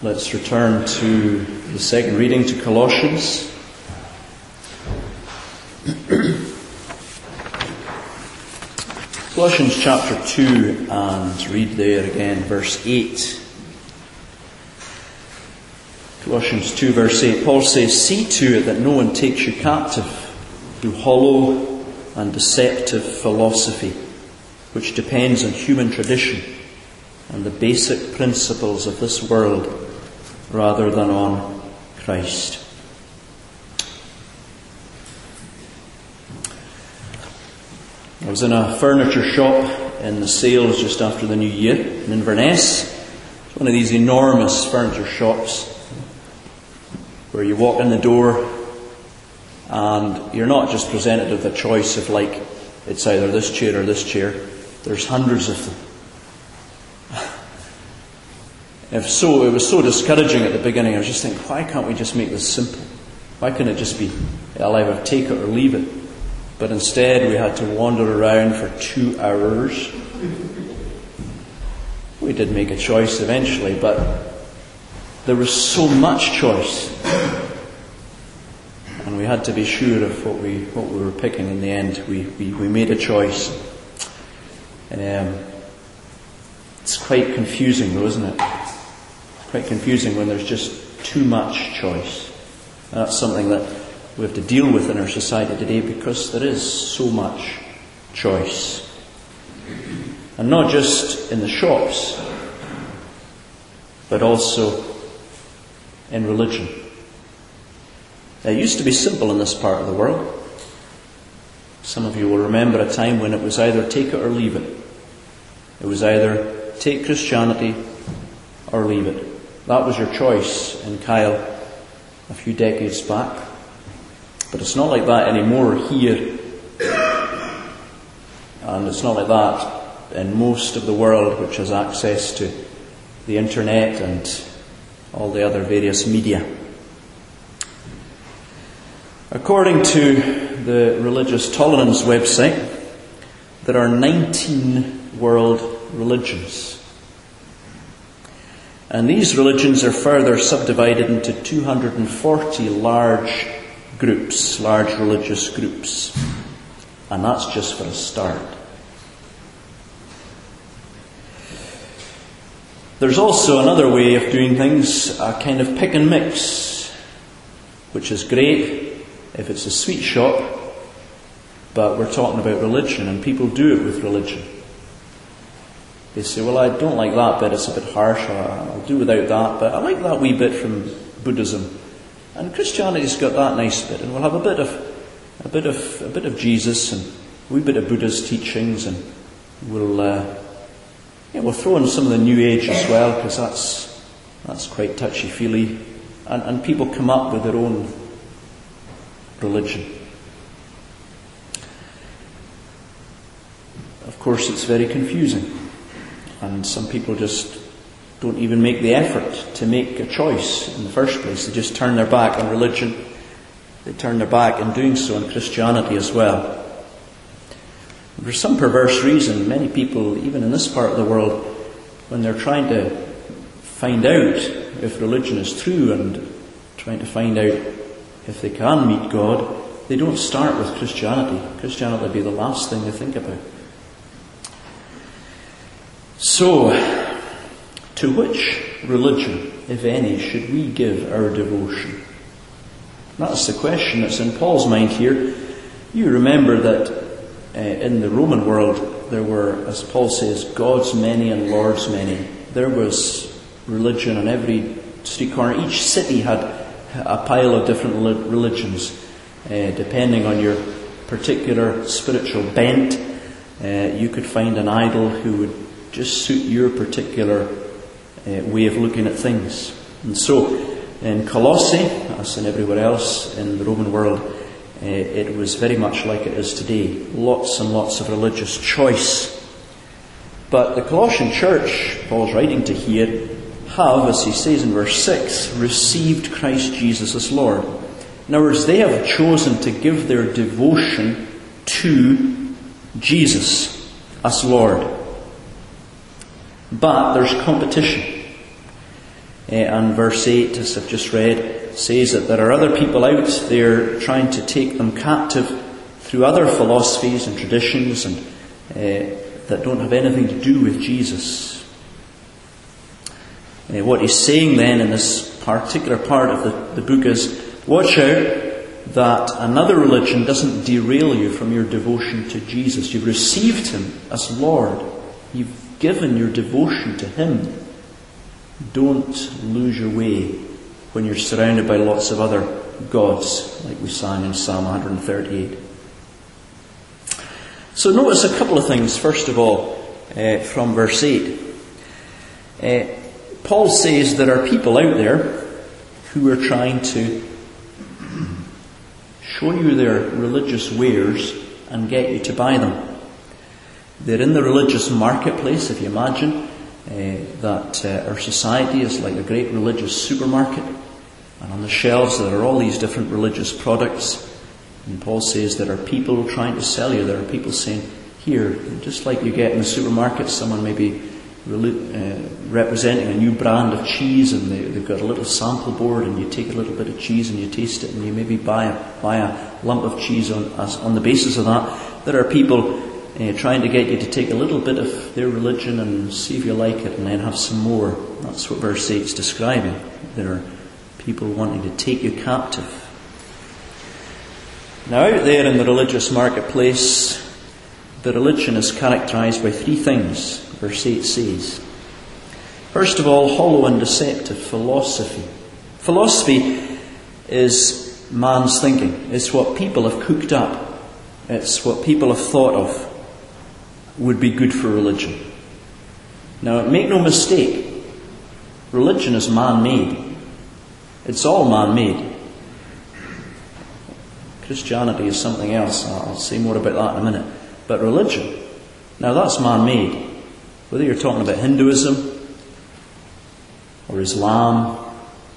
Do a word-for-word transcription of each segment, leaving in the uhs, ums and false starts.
Let's return to the second reading, to Colossians. Colossians chapter two, and read there again verse eight. Colossians two verse eight, Paul says, "See to it that no one takes you captive through hollow and deceptive philosophy, which depends on human tradition and the basic principles of this world, rather than on Christ." I was in a furniture shop in the sales just after the new year in Inverness. It's one of these enormous furniture shops where you walk in the door and you're not just presented with a choice of, like, it's either this chair or this chair. There's hundreds of them. If so, it was so discouraging at the beginning. I was just thinking, why can't we just make this simple? Why can't it just be, I'll either take it or leave it? But instead we had to wander around for two hours. We did make a choice eventually, but there was so much choice. And we had to be sure of what we what we were picking in the end. We, we, we made a choice. Um, it's quite confusing though, isn't it? Quite confusing when there's just too much choice. And that's something that we have to deal with in our society today, because there is so much choice. And not just in the shops, but also in religion. It used to be simple in this part of the world. Some of you will remember a time when it was either take it or leave it. It was either take Christianity or leave it. That was your choice in Kyle a few decades back. But it's not like that anymore here. And it's not like that in most of the world, which has access to the internet and all the other various media. According to the Religious Tolerance website, there are nineteen world religions. And these religions are further subdivided into two hundred forty large groups, large religious groups. And that's just for a start. There's also another way of doing things, a kind of pick and mix, which is great if it's a sweet shop, but we're talking about religion, and people do it with religion. They say, well, I don't like that bit, it's a bit harsh, I'll do without that, but I like that wee bit from Buddhism. And Christianity's got that nice bit, and we'll have a bit of a bit of a bit of Jesus and a wee bit of Buddha's teachings, and we'll uh, yeah, we'll throw in some of the New Age as well, because that's that's quite touchy-feely, and, and people come up with their own religion. Of course, it's very confusing, and some people just don't even make the effort to make a choice in the first place. They just turn their back on religion. They turn their back in doing so on Christianity as well. For some perverse reason, many people, even in this part of the world, when they're trying to find out if religion is true and trying to find out if they can meet God, they don't start with Christianity. Christianity will be the last thing they think about. So, to which religion, if any, should we give our devotion? That's the question that's in Paul's mind here. You remember that uh, in the Roman world there were, as Paul says, gods many and lords many. There was religion on every street corner. Each city had a pile of different religions, uh, depending on your particular spiritual bent. Uh, you could find an idol who would just suit your particular Uh, way of looking at things. And so in Colossae, as in everywhere else in the Roman world, uh, it was very much like it is today. Lots and lots of religious choice. But the Colossian church, Paul's writing to here, have, as he says in verse six, received Christ Jesus as Lord. In other words, they have chosen to give their devotion to Jesus as Lord. But there's competition. Uh, and verse eight, as I've just read, says that there are other people out there trying to take them captive through other philosophies and traditions and uh, that don't have anything to do with Jesus. Uh, what he's saying then in this particular part of the, the book is, watch out that another religion doesn't derail you from your devotion to Jesus. You've received him as Lord. You've given your devotion to him. Don't lose your way when you're surrounded by lots of other gods, like we sang in Psalm one thirty-eight. So notice a couple of things. First of all, uh, from verse eight. Uh, Paul says there are people out there who are trying to show you their religious wares and get you to buy them. They're in the religious marketplace, if you imagine uh, that uh, our society is like a great religious supermarket, and on the shelves there are all these different religious products. And Paul says there are people trying to sell you. There are people saying, here, just like you get in the supermarket, someone may be uh, representing a new brand of cheese, and they, they've got a little sample board, and you take a little bit of cheese and you taste it, and you maybe buy a, buy a lump of cheese on, as, on the basis of that. There are people uh, trying to get you to take a little bit of their religion and see if you like it, and then have some more. That's what verse eight is describing. There are people wanting to take you captive. Now, out there in the religious marketplace, the religion is characterized by three things, verse eight says. First of all, hollow and deceptive philosophy. Philosophy is man's thinking. It's what people have cooked up. It's what people have thought of would be good for religion. Now, make no mistake, religion is man-made. It's all man-made. Christianity is something else. I'll say more about that in a minute. But religion, now that's man-made. Whether you're talking about Hinduism or Islam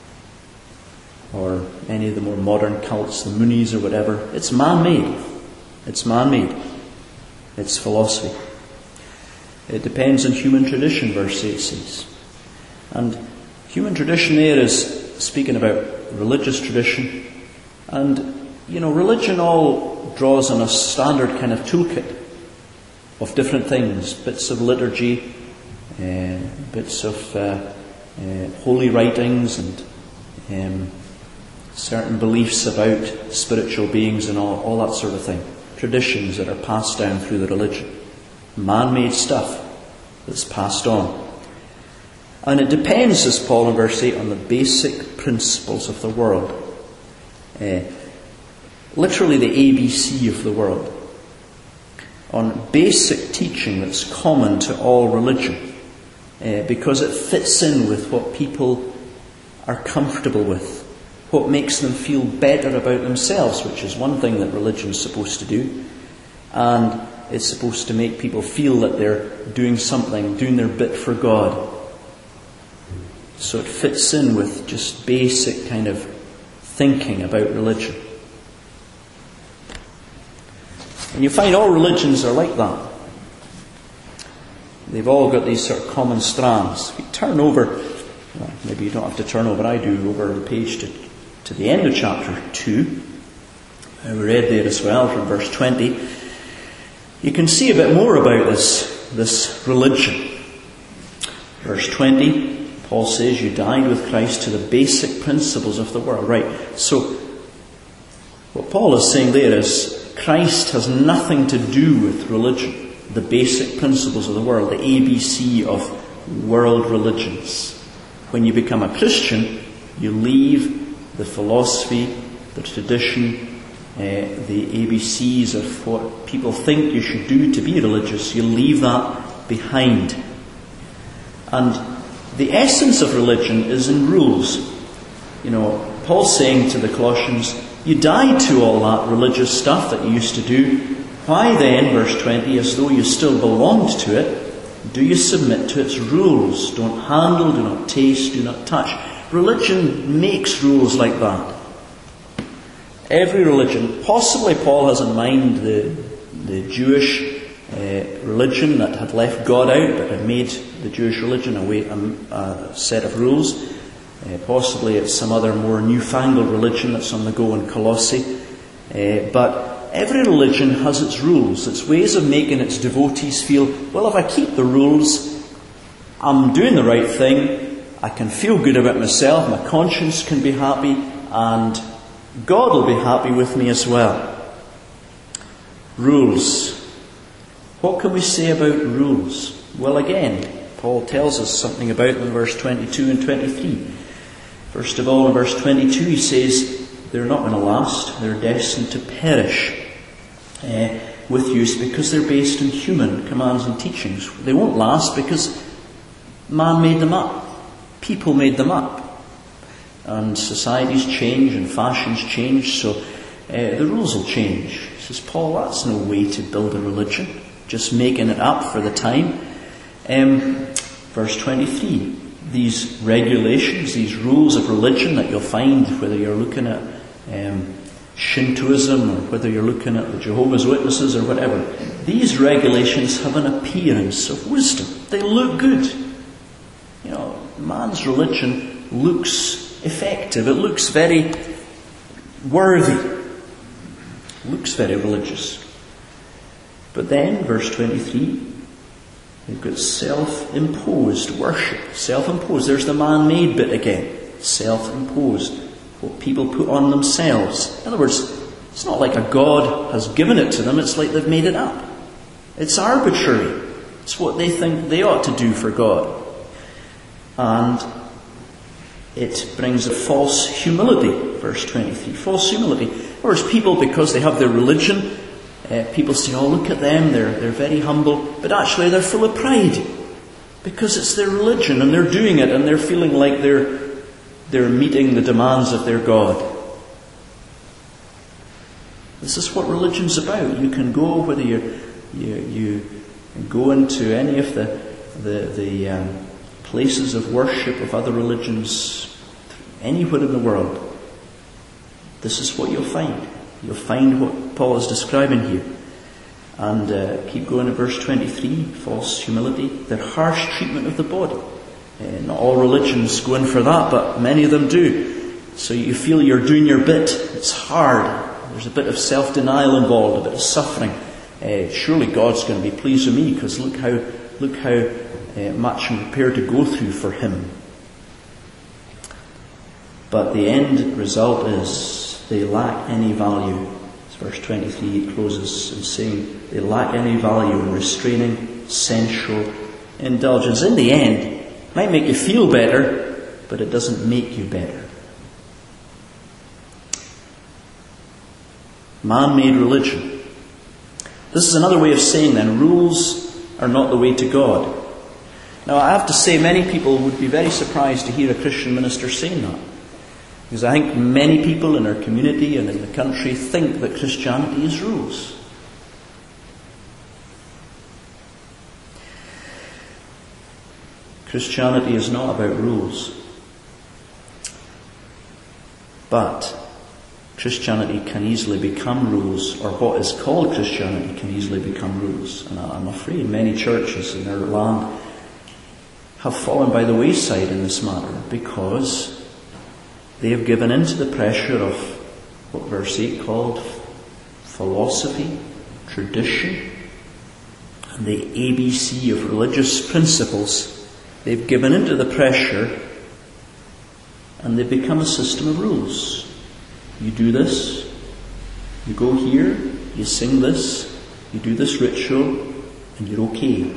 or any of the more modern cults, the Moonies or whatever, it's man-made. It's man-made. It's philosophy. It depends on human tradition, verse eight says. And human tradition there is speaking about religious tradition. And you know, religion all draws on a standard kind of toolkit of different things, bits of liturgy, uh, bits of uh, uh, holy writings, and um, certain beliefs about spiritual beings and all, all that sort of thing. Traditions that are passed down through the religion. Man-made stuff that's passed on. And it depends, says Paul in verse eight, on the basic principles of the world. Uh, Literally the A B C of the world. On basic teaching that's common to all religion. Uh, because it fits in with what people are comfortable with. What makes them feel better about themselves, which is one thing that religion is supposed to do. And it's supposed to make people feel that they're doing something, doing their bit for God. So it fits in with just basic kind of thinking about religion. And you find all religions are like that. They've all got these sort of common strands. If you turn over, well, maybe you don't have to turn over, I do, over the page to, to the end of chapter two. I read there as well from verse twenty. You can see a bit more about this, this religion. Verse twenty, Paul says you died with Christ to the basic principles of the world. Right, so what Paul is saying there is Christ has nothing to do with religion, the basic principles of the world, the A B C of world religions. When you become a Christian, you leave the philosophy, the tradition, uh, the A B Cs of what people think you should do to be religious. You leave that behind. And the essence of religion is in rules. You know, Paul's saying to the Colossians, you died to all that religious stuff that you used to do. Why then, verse twenty, as though you still belonged to it, do you submit to its rules? Don't handle, do not taste, do not touch. Religion makes rules like that. Every religion, possibly Paul has in mind the, the Jewish uh, religion that had left God out, but had made the Jewish religion a, way, a, a set of rules. Uh, possibly it's some other more newfangled religion that's on the go in Colossae. Uh, but every religion has its rules, its ways of making its devotees feel, well, if I keep the rules, I'm doing the right thing, I can feel good about myself, my conscience can be happy, and God will be happy with me as well. Rules. What can we say about rules? Well, again, Paul tells us something about them in verse twenty-two and twenty-three. First of all, in verse twenty-two, he says, they're not going to last, they're destined to perish uh, with use because they're based on human commands and teachings. They won't last because man made them up. People made them up. And societies change and fashions change, so uh, the rules will change. Says Paul, that's no way to build a religion, just making it up for the time. Um, verse twenty-three, these regulations, these rules of religion that you'll find, whether you're looking at um, Shintoism or whether you're looking at the Jehovah's Witnesses or whatever, these regulations have an appearance of wisdom. They look good. You know, man's religion looks effective. It looks very worthy. Looks very religious. But then, verse twenty-three, they've got self-imposed worship. Self-imposed. There's the man-made bit again. Self-imposed. What people put on themselves. In other words, it's not like a God has given it to them. It's like they've made it up. It's arbitrary. It's what they think they ought to do for God. And it brings a false humility. Verse twenty-three. False humility. In other words, people, because they have their religion, uh, people say, oh, look at them, they're, they're very humble. But actually they're full of pride. Because it's their religion and they're doing it and they're feeling like they're, they're meeting the demands of their God. This is what religion's about. You can go, whether you you, you go into any of the, the, the um, places of worship of other religions, anywhere in the world, this is what you'll find. You'll find what Paul is describing here. And uh, keep going to verse twenty-three, false humility, their harsh treatment of the body. Uh, not all religions go in for that, but many of them do. So you feel you're doing your bit. It's hard. There's a bit of self-denial involved, a bit of suffering. Uh, surely God's going to be pleased with me because look how look how uh, much I'm prepared to go through for Him. But the end result is they lack any value. As verse twenty-three closes in saying they lack any value in restraining sensual indulgence. In the end, it might make you feel better, but it doesn't make you better. Man-made religion. This is another way of saying then, rules are not the way to God. Now I have to say, many people would be very surprised to hear a Christian minister saying that. Because I think many people in our community and in the country think that Christianity is rules. Christianity is not about rules. But Christianity can easily become rules, or what is called Christianity can easily become rules. And I'm afraid many churches in our land have fallen by the wayside in this matter because they have given in to the pressure of what verse eight called philosophy, tradition, and the A B C of religious principles. They've given in to the pressure and they've become a system of rules. You do this, you go here, you sing this, you do this ritual, and you're okay.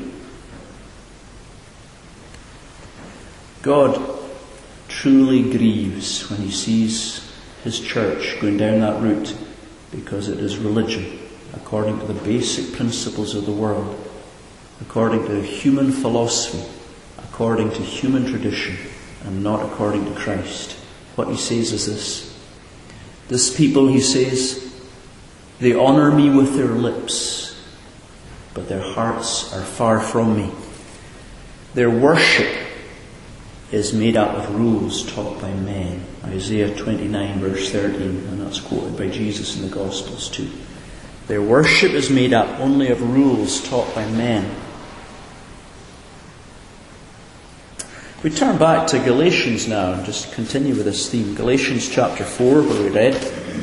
God truly grieves when He sees His church going down that route, because it is religion according to the basic principles of the world, according to human philosophy, according to human tradition, and not according to Christ. What He says is this: this people, He says, they honour me with their lips, but their hearts are far from me. Their worship is made up of rules taught by men. Isaiah twenty-nine verse thirteen, and that's quoted by Jesus in the Gospels too. Their worship is made up only of rules taught by men. We turn back to Galatians now and just continue with this theme. Galatians chapter four, where we read.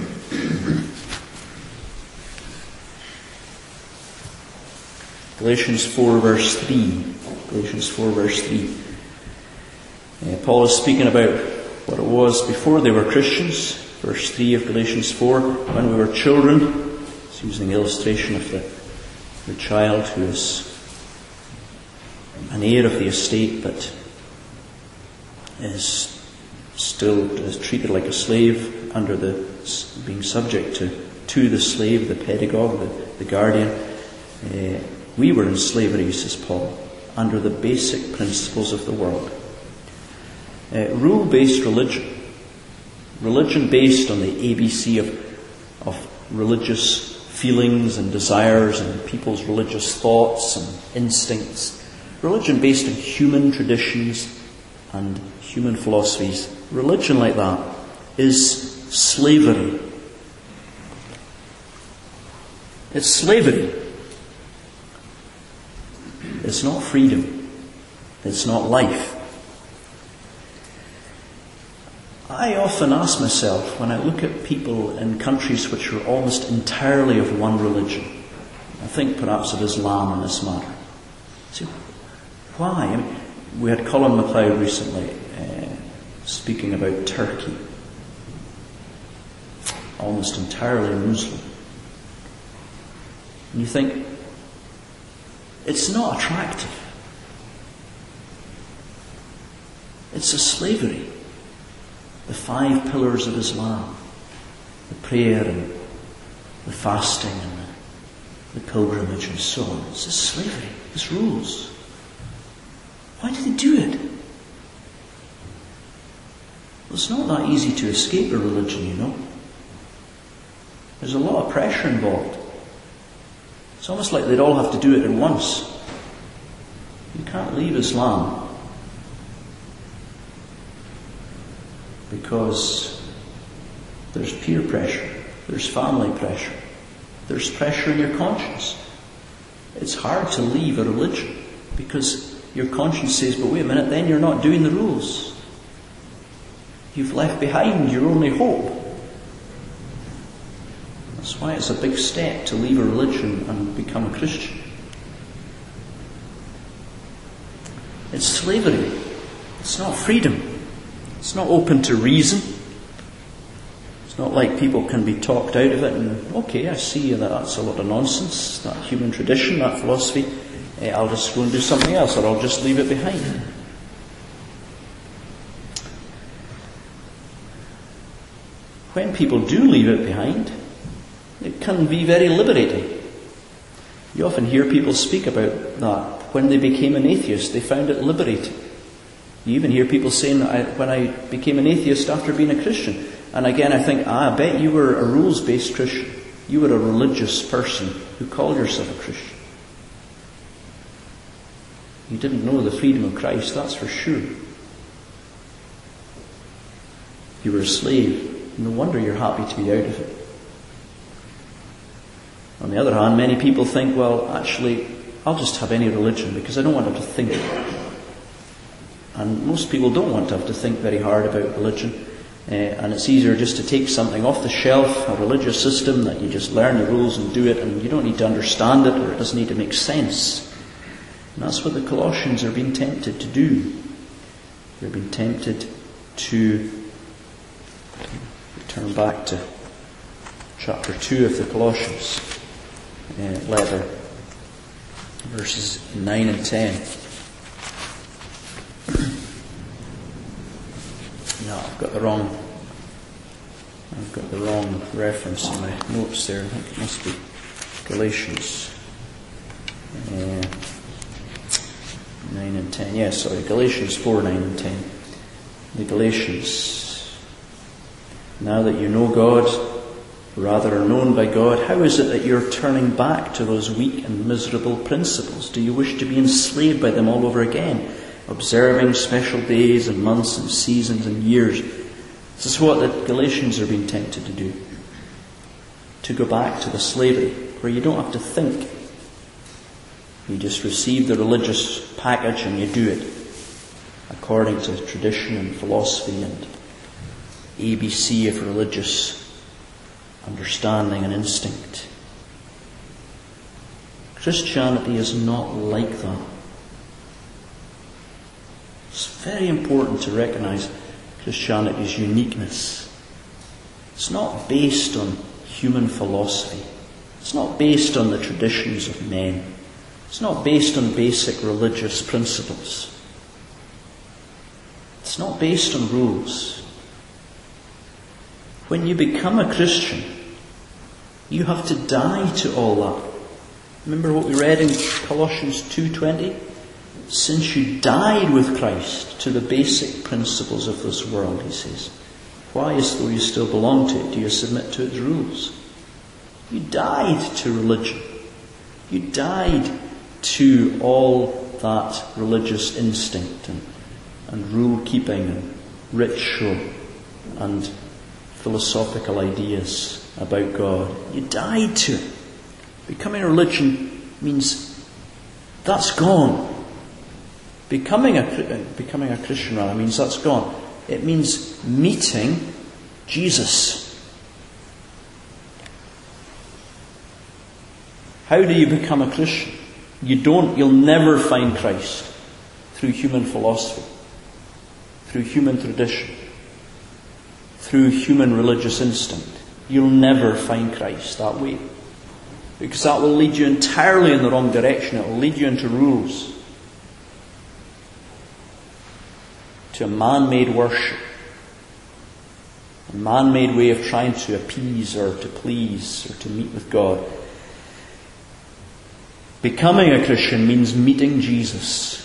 Galatians four verse three. Galatians four verse three. Uh, Paul is speaking about what it was before they were Christians. Verse three of Galatians four. When we were children. He's using the illustration of the, the child who is an heir of the estate but is still is treated like a slave under the being subject to, to the slave, the pedagogue, the, the guardian. Uh, we were in slavery, says Paul, under the basic principles of the world. Uh, rule-based religion. Religion based on the A B C of, of religious feelings and desires and people's religious thoughts and instincts. Religion based on human traditions and human philosophies. Religion like that is slavery. It's slavery. It's not freedom. It's not life. I often ask myself, when I look at people in countries which are almost entirely of one religion, I think perhaps of Islam in this matter. See, why? I mean, we had Colin MacLeod recently uh, speaking about Turkey, almost entirely Muslim. And you think, it's not attractive. It's a slavery. The five pillars of Islam, the prayer and the fasting and the, the pilgrimage and so on. It's a slavery. It's rules. Why do they do it? Well, it's not that easy to escape a religion, you know. There's a lot of pressure involved. It's almost like they'd all have to do it at once. You can't leave Islam because there's peer pressure, there's family pressure, there's pressure in your conscience. It's hard to leave a religion because your conscience says, but wait a minute, then you're not doing the rules. You've left behind your only hope. That's why it's a big step to leave a religion and become a Christian. It's slavery. It's not freedom. It's not open to reason. It's not like people can be talked out of it and, okay, I see that that's a lot of nonsense, that human tradition, that philosophy. Eh, I'll just go and do something else, or I'll just leave it behind. When people do leave it behind, it can be very liberating. You often hear people speak about that. When they became an atheist, they found it liberating. You even hear people saying that I, when I became an atheist after being a Christian. And again, I think, ah, I bet you were a rules-based Christian. You were a religious person who called yourself a Christian. You didn't know the freedom of Christ, that's for sure. You were a slave. No wonder you're happy to be out of it. On the other hand, many people think, well, actually, I'll just have any religion because I don't want to have to think about it. And most people don't want to have to think very hard about religion. Uh, and it's easier just to take something off the shelf, a religious system that you just learn the rules and do it, and you don't need to understand it, or it doesn't need to make sense. And that's what the Colossians are being tempted to do. They're being tempted to turn back to chapter two of the Colossians uh, letter, verses nine and ten. No, I've got the wrong I've got the wrong reference in my notes there. I think it must be Galatians uh, nine and ten. Yes, yeah, sorry, Galatians four, nine and ten. The Galatians. Now that you know God, rather are known by God, how is it that you're turning back to those weak and miserable principles? Do you wish to be enslaved by them all over again? Observing special days and months and seasons and years. This is what the Galatians are being tempted to do. To go back to the slavery where you don't have to think. You just receive the religious package and you do it. according to tradition and philosophy and A B C of religious understanding and instinct. Christianity is not like that. It's very important to recognize Christianity's uniqueness. It's not based on human philosophy. It's not based on the traditions of men. It's not based on basic religious principles. It's not based on rules. When you become a Christian, you have to die to all that. Remember what we read in Colossians two twenty? Since you died with Christ to the basic principles of this world, he says, why, as though you still belong to it, do you submit to its rules? You died to religion. You died to all that religious instinct and, and rule-keeping and ritual and philosophical ideas about God. You died to it. Becoming a religion means that's gone. Becoming a, becoming a Christian rather means that's gone. It means meeting Jesus. How do you become a Christian? You don't, you'll never find Christ through human philosophy, through human tradition, through human religious instinct. You'll never find Christ that way. Because that will lead you entirely in the wrong direction. It will lead you into rules. To a man-made worship. A man-made way of trying to appease or to please or to meet with God. Becoming a Christian means meeting Jesus.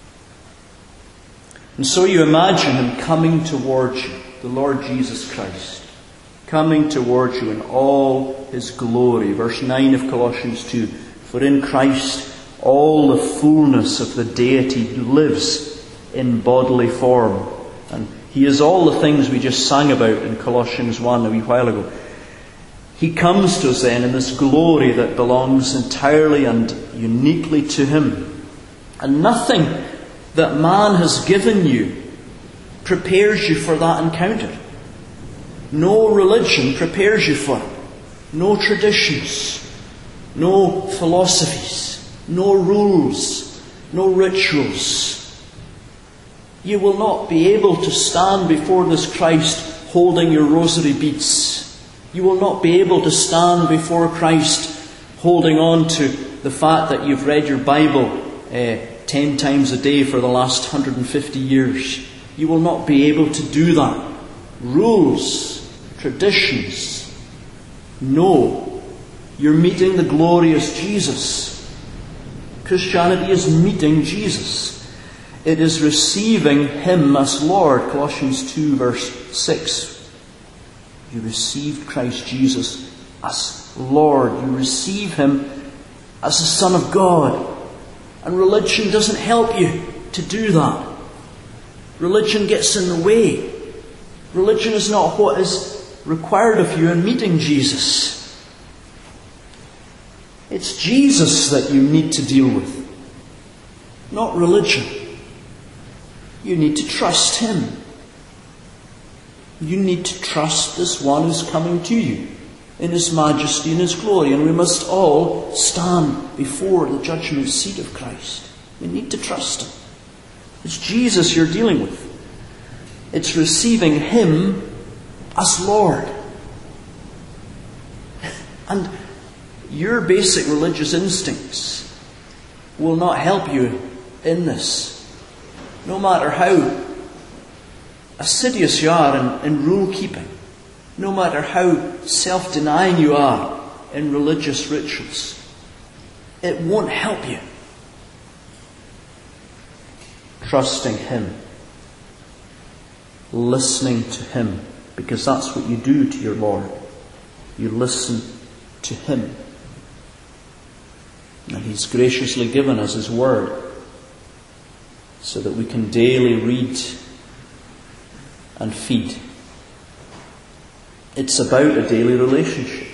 And so you imagine him coming towards you, the Lord Jesus Christ, coming towards you in all his glory. Verse nine of Colossians two, for in Christ all the fullness of the deity lives in bodily form. And he is all the things we just sang about in Colossians one a wee while ago. He comes to us then in this glory that belongs entirely and uniquely to him. And nothing that man has given you prepares you for that encounter. No religion prepares you for it. No traditions. No philosophies. No rules. No rituals. You will not be able to stand before this Christ holding your rosary beads. You will not be able to stand before Christ holding on to the fact that you've read your Bible uh, ten times a day for the last one hundred fifty years. You will not be able to do that. Rules, traditions. No. You're meeting the glorious Jesus. Christianity is meeting Jesus. It is receiving him as Lord. Colossians two verse six. You received Christ Jesus as Lord. You receive him as the Son of God. And religion doesn't help you to do that. Religion gets in the way. Religion is not what is required of you in meeting Jesus. It's Jesus that you need to deal with, not religion. You need to trust him. You need to trust this one who's coming to you in his majesty and his glory. And we must all stand before the judgment seat of Christ. We need to trust him. It's Jesus you're dealing with. It's receiving him as Lord. And your basic religious instincts will not help you in this. No matter how assiduous you are in, in rule keeping, no matter how self-denying you are in religious rituals, it won't help you. Trusting him, listening to him, because that's what you do to your Lord. You listen to him. And he's graciously given us his word so that we can daily read and feed. It's about a daily relationship.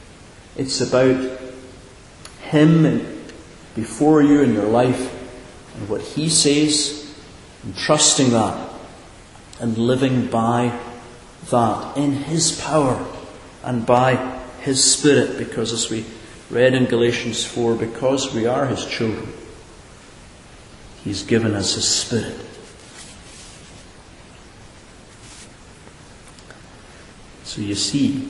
It's about him before you in your life and what He says, and trusting that, and living by that in His power and by His Spirit, because as we read in Galatians four, because we are His children, He's given us His Spirit. So you see,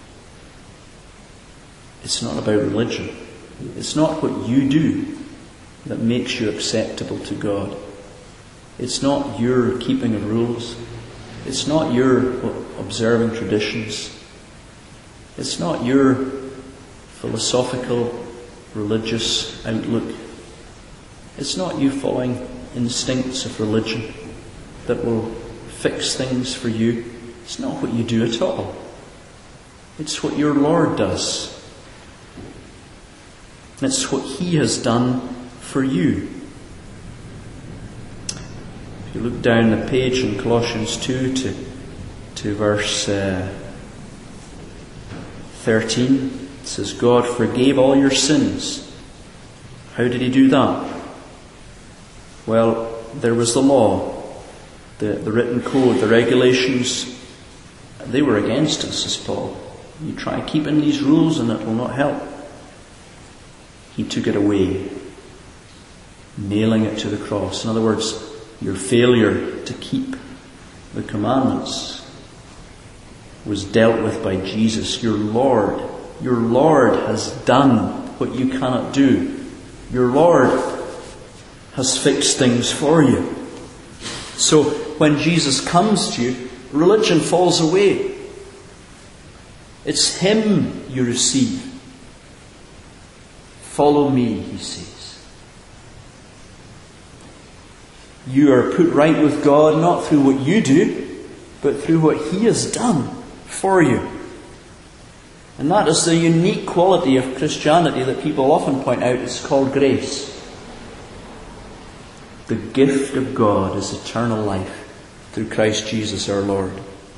it's not about religion. It's not what you do that makes you acceptable to God. It's not your keeping of rules. It's not your observing traditions. It's not your philosophical, religious outlook. It's not you following instincts of religion that will fix things for you. It's not what you do at all. It's what your Lord does. It's what He has done for you. If you look down the page in Colossians two to, to verse uh, thirteen, it says, God forgave all your sins. How did He do that? Well, there was the law, the, the written code, the regulations. They were against us, says Paul. You try keeping these rules and it will not help. He took it away, nailing it to the cross. In other words, your failure to keep the commandments was dealt with by Jesus, your Lord. Your Lord has done what you cannot do. Your Lord has fixed things for you. So when Jesus comes to you, religion falls away. It's Him you receive. Follow me, He says. You are put right with God not through what you do, but through what He has done for you. And that is the unique quality of Christianity that people often point out. It's called grace. The gift of God is eternal life through Christ Jesus our Lord.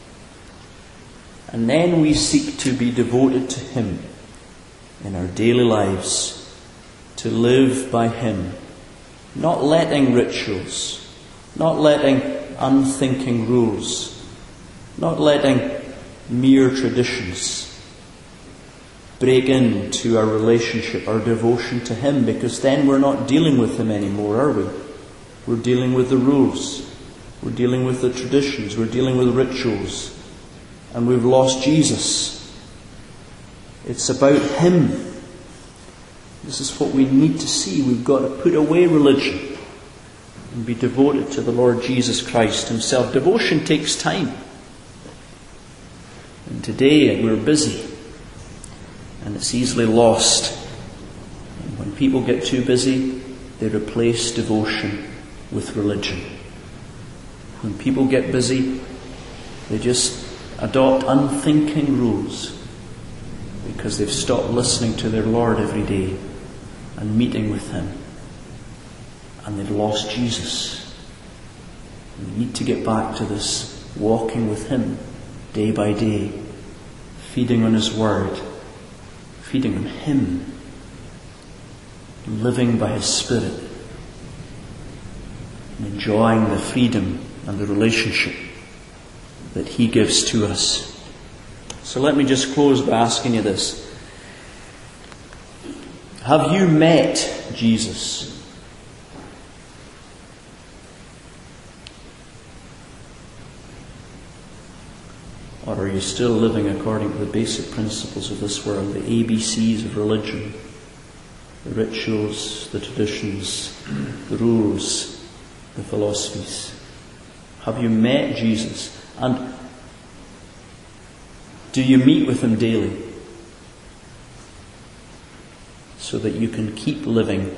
And then we seek to be devoted to Him in our daily lives, to live by Him, not letting rituals, not letting unthinking rules, not letting mere traditions break into our relationship, our devotion to Him, because then we're not dealing with Him anymore, are we? We're dealing with the rules. We're dealing with the traditions. We're dealing with rituals. And we've lost Jesus. It's about Him. This is what we need to see. We've got to put away religion and be devoted to the Lord Jesus Christ Himself. Devotion takes time. And today we're busy. And it's easily lost. And when people get too busy, they replace devotion with religion. When people get busy, they just adopt unthinking rules because they've stopped listening to their Lord every day and meeting with Him. And they've lost Jesus. We need to get back to this walking with Him day by day, feeding on His Word, feeding on Him, living by His Spirit, and enjoying the freedom and the relationship that He gives to us. So let me just close by asking you this. Have you met Jesus? Or are you still living according to the basic principles of this world, the A B Cs of religion, the rituals, the traditions, the rules, the philosophies? Have you met Jesus? And do you meet with Him daily so that you can keep living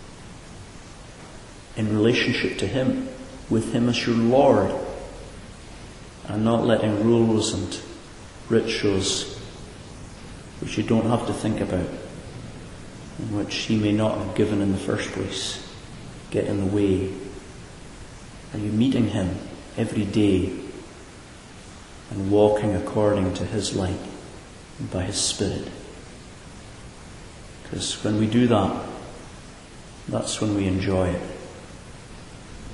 in relationship to Him, with Him as your Lord, and not letting rules and rituals which you don't have to think about, and which He may not have given in the first place, get in the way? Are you meeting Him every day and walking according to His light and by His Spirit? Because when we do that, that's when we enjoy it.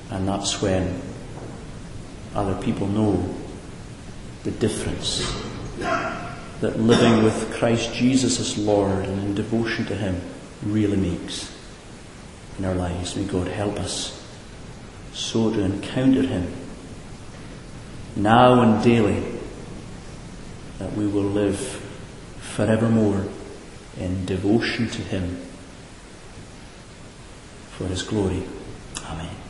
And that's when other people know the difference that living with Christ Jesus as Lord and in devotion to Him really makes in our lives. May God help us so to encounter Him now and daily, that we will live forevermore in devotion to Him for His glory. Amen.